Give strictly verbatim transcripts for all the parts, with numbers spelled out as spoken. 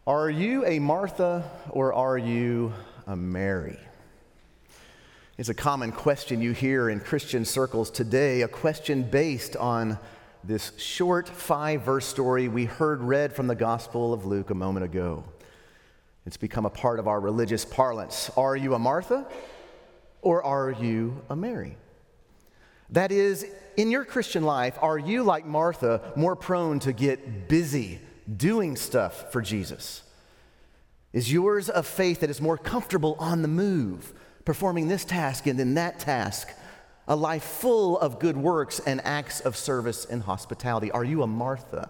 Are you a Martha or are you a Mary? It's a common question you hear in Christian circles today, a question based on this short five-verse story we heard read from the Gospel of Luke a moment ago. It's become a part of our religious parlance. Are you a Martha or are you a Mary? That is, in your Christian life, are you, like Martha, more prone to get busy doing stuff for Jesus? Is yours a faith that is more comfortable on the move, performing this task and then that task, a life full of good works and acts of service and hospitality? Are you a Martha?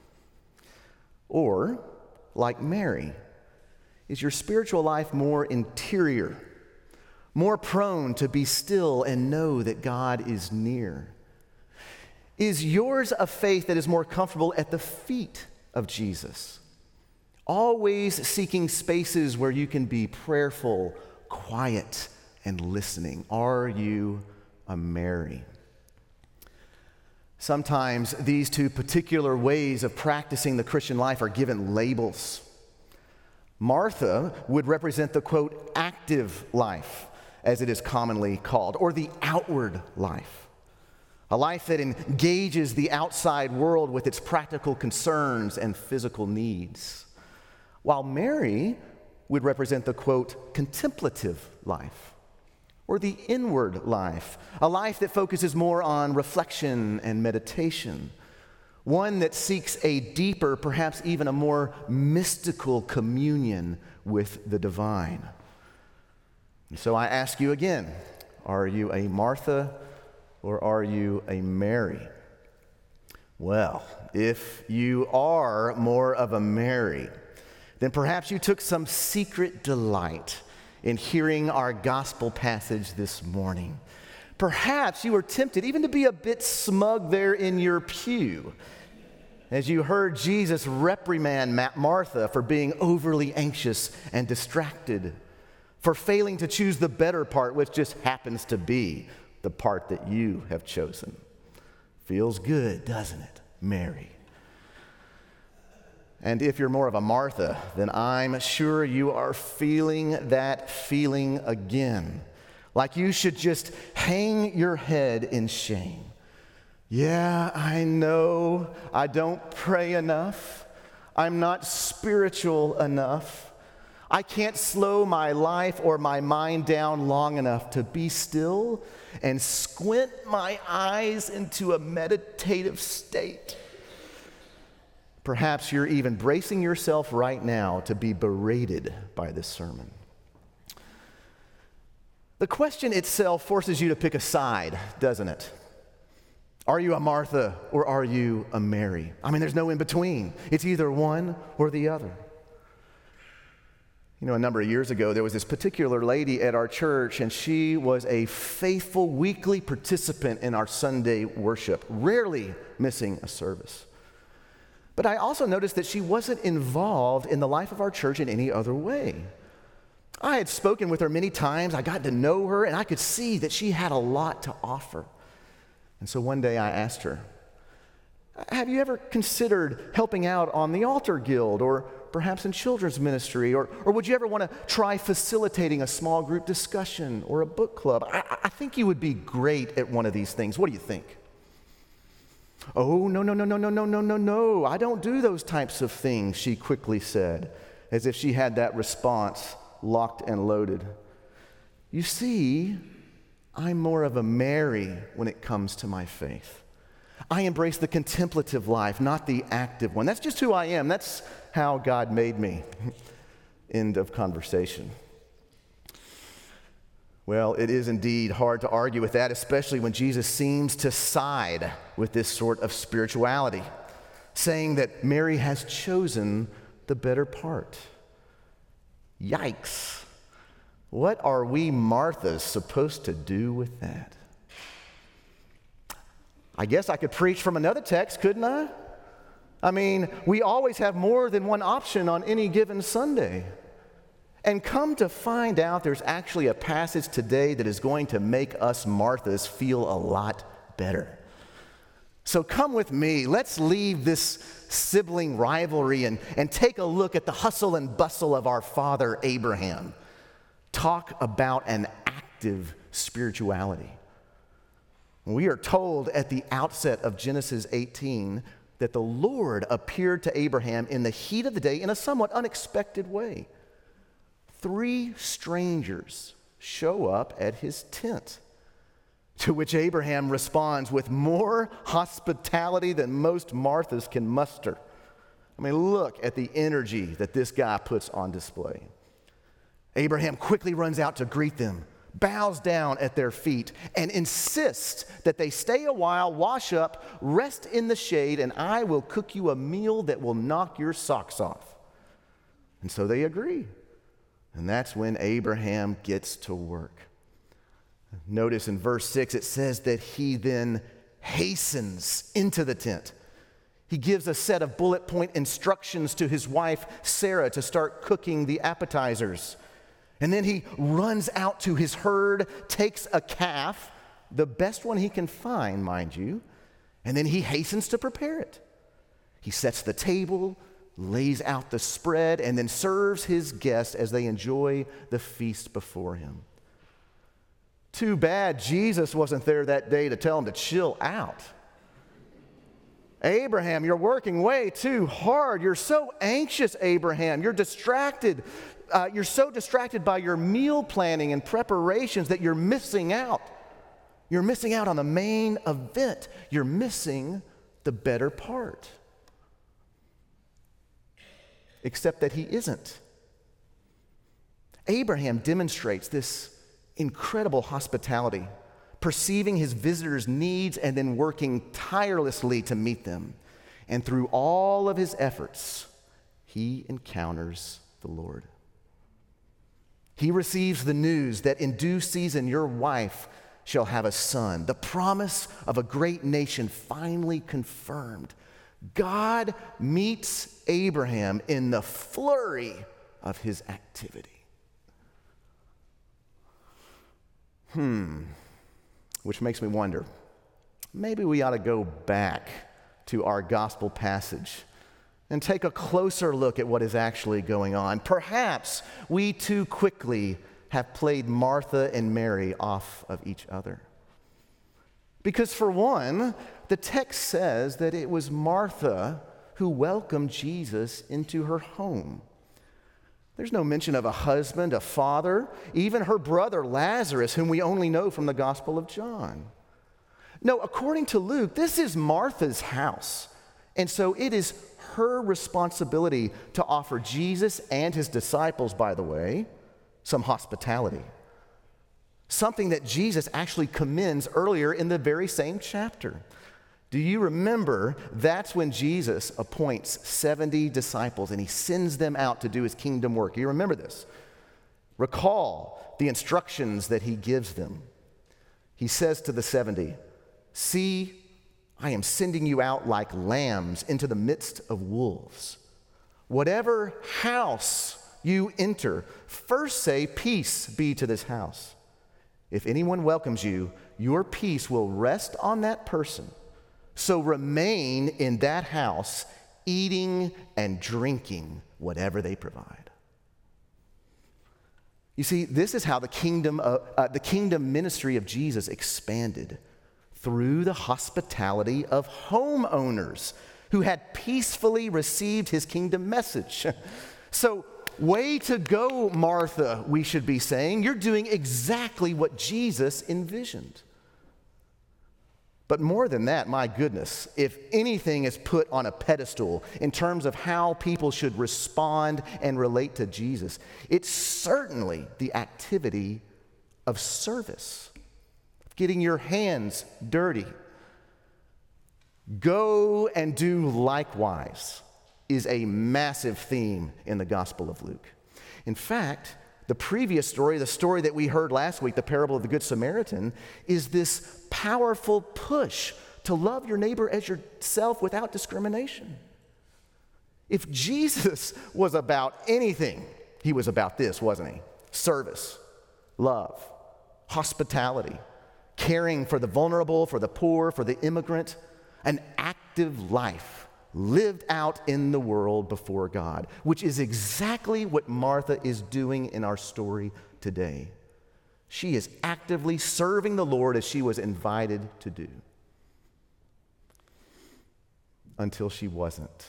Or, like Mary, is your spiritual life more interior, more prone to be still and know that God is near? Is yours a faith that is more comfortable at the feet of Jesus, always seeking spaces where you can be prayerful, quiet, and listening? Are you a Mary? Sometimes these two particular ways of practicing the Christian life are given labels. Martha would represent the, quote, active life, as it is commonly called, or the outward life. A life that engages the outside world with its practical concerns and physical needs. While Mary would represent the, quote, contemplative life, or the inward life, a life that focuses more on reflection and meditation, one that seeks a deeper, perhaps even a more mystical communion with the divine. And so I ask you again, are you a Martha or are you a Mary? Well, if you are more of a Mary, then perhaps you took some secret delight in hearing our gospel passage this morning. Perhaps you were tempted even to be a bit smug there in your pew as you heard Jesus reprimand Martha for being overly anxious and distracted, for failing to choose the better part, which just happens to be the part that you have chosen. Feels good, doesn't it, Mary? And if you're more of a Martha, then I'm sure you are feeling that feeling again. Like you should just hang your head in shame. Yeah, I know I don't pray enough. I'm not spiritual enough. I can't slow my life or my mind down long enough to be still and squint my eyes into a meditative state. Perhaps you're even bracing yourself right now to be berated by this sermon. The question itself forces you to pick a side, doesn't it? Are you a Martha or are you a Mary? I mean, there's no in between. It's either one or the other. You know, a number of years ago, there was this particular lady at our church, and she was a faithful weekly participant in our Sunday worship, rarely missing a service. But I also noticed that she wasn't involved in the life of our church in any other way. I had spoken with her many times. I got to know her, and I could see that she had a lot to offer. And so one day I asked her, have you ever considered helping out on the Altar Guild or perhaps in children's ministry? Or, or would you ever want to try facilitating a small group discussion or a book club? I, I think you would be great at one of these things. What do you think? Oh, no, no, no, no, no, no, no, no, no. I don't do those types of things, she quickly said, as if she had that response locked and loaded. You see, I'm more of a Mary when it comes to my faith. I embrace the contemplative life, not the active one. That's just who I am. That's how God made me. End of conversation. Well, it is indeed hard to argue with that, especially when Jesus seems to side with this sort of spirituality, saying that Mary has chosen the better part. Yikes. What are we Marthas supposed to do with that? I guess I could preach from another text, couldn't I? I mean, we always have more than one option on any given Sunday. And come to find out, there's actually a passage today that is going to make us Marthas feel a lot better. So come with me. Let's leave this sibling rivalry and, and take a look at the hustle and bustle of our father Abraham. Talk about an active spirituality. We are told at the outset of Genesis eighteen that the Lord appeared to Abraham in the heat of the day in a somewhat unexpected way. Three strangers show up at his tent, to which Abraham responds with more hospitality than most Marthas can muster. I mean, look at the energy that this guy puts on display. Abraham quickly runs out to greet them, bows down at their feet, and insists that they stay a while, wash up, rest in the shade, and I will cook you a meal that will knock your socks off. And so they agree. And that's when Abraham gets to work. Notice in verse six, it says that he then hastens into the tent. He gives a set of bullet point instructions to his wife, Sarah, to start cooking the appetizers. And then he runs out to his herd, takes a calf, the best one he can find, mind you, and then he hastens to prepare it. He sets the table, lays out the spread, and then serves his guests as they enjoy the feast before him. Too bad Jesus wasn't there that day to tell him to chill out. Abraham, you're working way too hard. You're so anxious, Abraham. You're distracted. Uh, you're so distracted by your meal planning and preparations that you're missing out. You're missing out on the main event. You're missing the better part. Except that he isn't. Abraham demonstrates this incredible hospitality, perceiving his visitors' needs and then working tirelessly to meet them. And through all of his efforts, he encounters the Lord. He receives the news that in due season your wife shall have a son, the promise of a great nation finally confirmed. God meets Abraham in the flurry of his activity. Hmm, which makes me wonder, maybe we ought to go back to our gospel passage and take a closer look at what is actually going on. Perhaps we too quickly have played Martha and Mary off of each other. Because for one, the text says that it was Martha who welcomed Jesus into her home. There's no mention of a husband, a father, even her brother Lazarus, whom we only know from the Gospel of John. No, according to Luke, this is Martha's house. And so it is her responsibility to offer Jesus and his disciples, by the way, some hospitality. Something that Jesus actually commends earlier in the very same chapter. Do you remember that's when Jesus appoints seventy disciples and he sends them out to do his kingdom work? You remember this? Recall the instructions that he gives them. He says to the seventy, "See, I am sending you out like lambs into the midst of wolves. Whatever house you enter, first say, 'Peace be to this house.' If anyone welcomes you, your peace will rest on that person. So remain in that house, eating and drinking whatever they provide." You see, this is how the kingdom, uh, uh, the kingdom ministry of Jesus expanded, through the hospitality of homeowners who had peacefully received his kingdom message. So, way to go, Martha, we should be saying. You're doing exactly what Jesus envisioned. But more than that, my goodness, if anything is put on a pedestal in terms of how people should respond and relate to Jesus, it's certainly the activity of service, getting your hands dirty. Go and do likewise is a massive theme in the Gospel of Luke. In fact, the previous story, the story that we heard last week, the parable of the Good Samaritan, is this powerful push to love your neighbor as yourself without discrimination. If Jesus was about anything, he was about this, wasn't he? Service, love, hospitality, caring for the vulnerable, for the poor, for the immigrant. an active life lived out in the world before God, which is exactly what Martha is doing in our story today. She is actively serving the Lord as she was invited to do. Until she wasn't.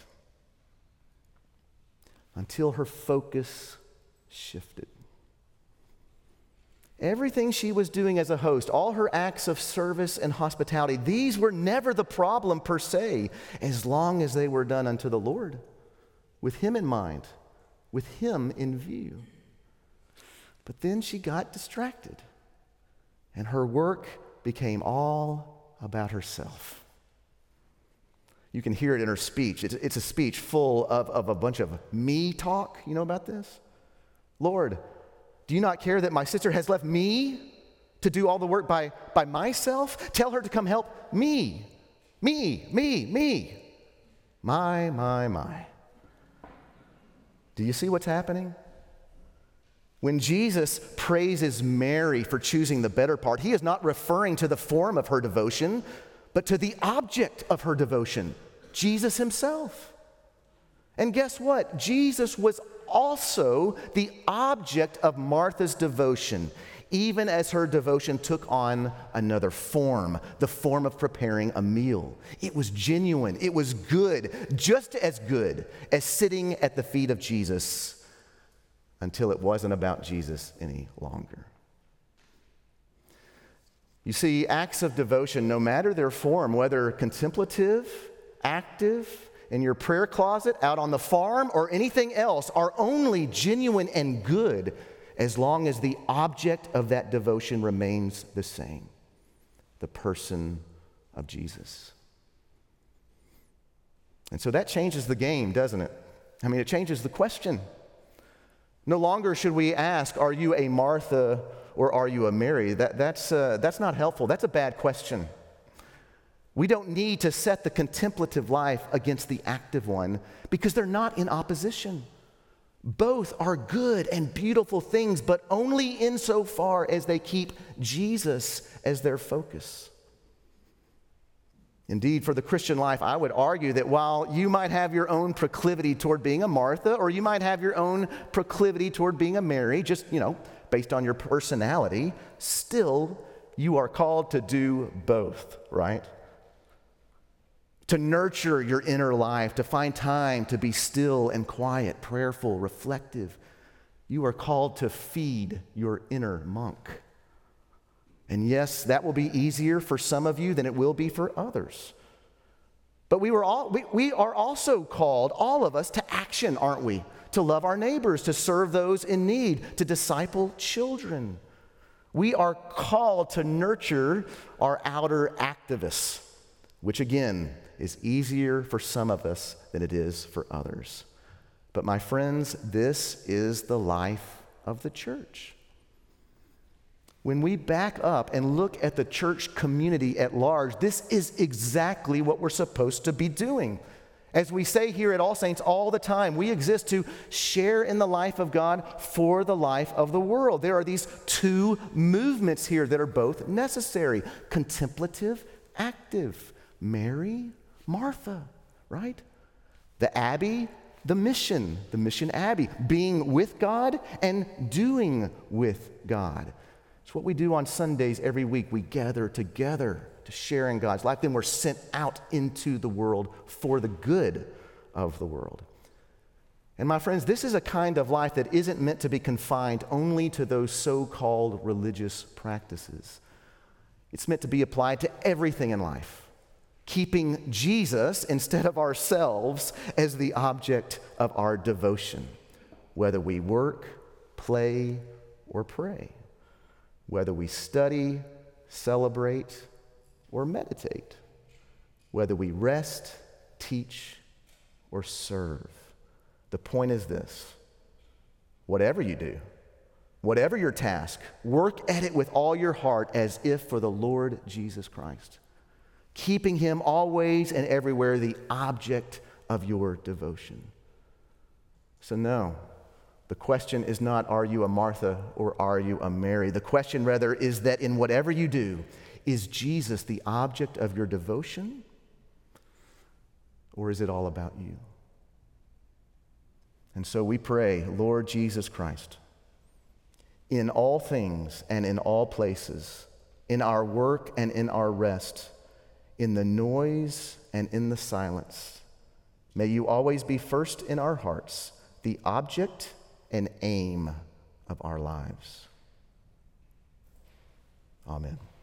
Until her focus shifted. Everything she was doing as a host, all her acts of service and hospitality, these were never the problem per se, as long as they were done unto the Lord, with Him in mind, with Him in view. But then she got distracted, and her work became all about herself. You can hear it in her speech. It's, it's a speech full of, of a bunch of me talk. You know about this? Lord, do you not care that my sister has left me to do all the work by, by myself? Tell her to come help me. Me, me, me. My, my, my. Do you see what's happening? When Jesus praises Mary for choosing the better part, he is not referring to the form of her devotion, but to the object of her devotion, Jesus himself. And guess what? Jesus was also the object of Martha's devotion, even as her devotion took on another form, the form of preparing a meal. It was genuine. It was good, just as good as sitting at the feet of Jesus, until it wasn't about Jesus any longer. You see, acts of devotion, no matter their form, whether contemplative, active, in your prayer closet, out on the farm, or anything else, are only genuine and good as long as the object of that devotion remains the same, the person of Jesus. And so that changes the game, doesn't it? I mean, it changes the question. No longer should we ask, are you a Martha or are you a Mary? That, that's, uh, that's not helpful. That's a bad question. We don't need to set the contemplative life against the active one because they're not in opposition. Both are good and beautiful things, but only insofar as they keep Jesus as their focus. Indeed, for the Christian life, I would argue that while you might have your own proclivity toward being a Martha, or you might have your own proclivity toward being a Mary, just, you know, based on your personality, still you are called to do both, right? To nurture your inner life, to find time to be still and quiet, prayerful, reflective. You are called to feed your inner monk. And yes, that will be easier for some of you than it will be for others. But we, were all, we, we are also called, all of us, to action, aren't we? To love our neighbors, to serve those in need, to disciple children. We are called to nurture our outer activists, which again is easier for some of us than it is for others. But my friends, this is the life of the church. When we back up and look at the church community at large, this is exactly what we're supposed to be doing. As we say here at All Saints all the time, we exist to share in the life of God for the life of the world. There are these two movements here that are both necessary: contemplative, active. Mary, Martha, right? The Abbey, the mission, the mission Abbey, being with God and doing with God. It's what we do on Sundays every week. We gather together to share in God's life. Then we're sent out into the world for the good of the world. And my friends, this is a kind of life that isn't meant to be confined only to those so-called religious practices. It's meant to be applied to everything in life, keeping Jesus instead of ourselves as the object of our devotion, whether we work, play, or pray, whether we study, celebrate, or meditate, whether we rest, teach, or serve. The point is this: whatever you do, whatever your task, work at it with all your heart as if for the Lord Jesus Christ, keeping him always and everywhere the object of your devotion. So no, the question is not, are you a Martha or are you a Mary? The question rather is that in whatever you do, is Jesus the object of your devotion Or is it all about you? And so we pray, Lord Jesus Christ, in all things and in all places, in our work and in our rest, in the noise and in the silence, may you always be first in our hearts, the object and aim of our lives. Amen.